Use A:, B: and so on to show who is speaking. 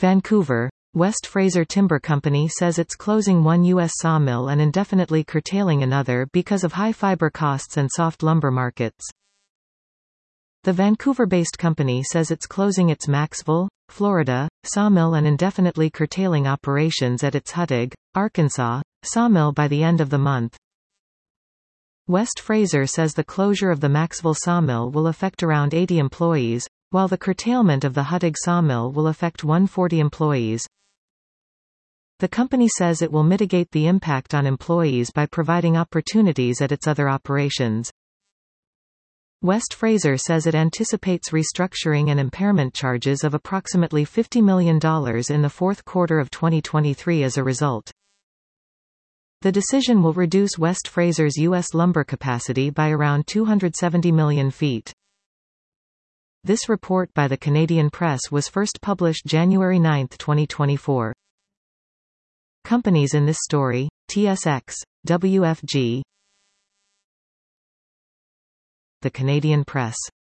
A: Vancouver, West Fraser Timber Company says it's closing one U.S. sawmill and indefinitely curtailing another because of high fiber costs and soft lumber markets. The Vancouver-based company says it's closing its Maxville, Florida, sawmill and indefinitely curtailing operations at its Huttig, Arkansas, sawmill by the end of the month. West Fraser says the closure of the Maxville sawmill will affect around 80 employees, while the curtailment of the Huttig sawmill will affect 140 employees. The company says it will mitigate the impact on employees by providing opportunities at its other operations. West Fraser says it anticipates restructuring and impairment charges of approximately $50 million in the fourth quarter of 2023 as a result. The decision will reduce West Fraser's U.S. lumber capacity by around 270 million feet. This report by the Canadian Press was first published January 9, 2024. Companies in this story: TSX, WFG. The Canadian Press.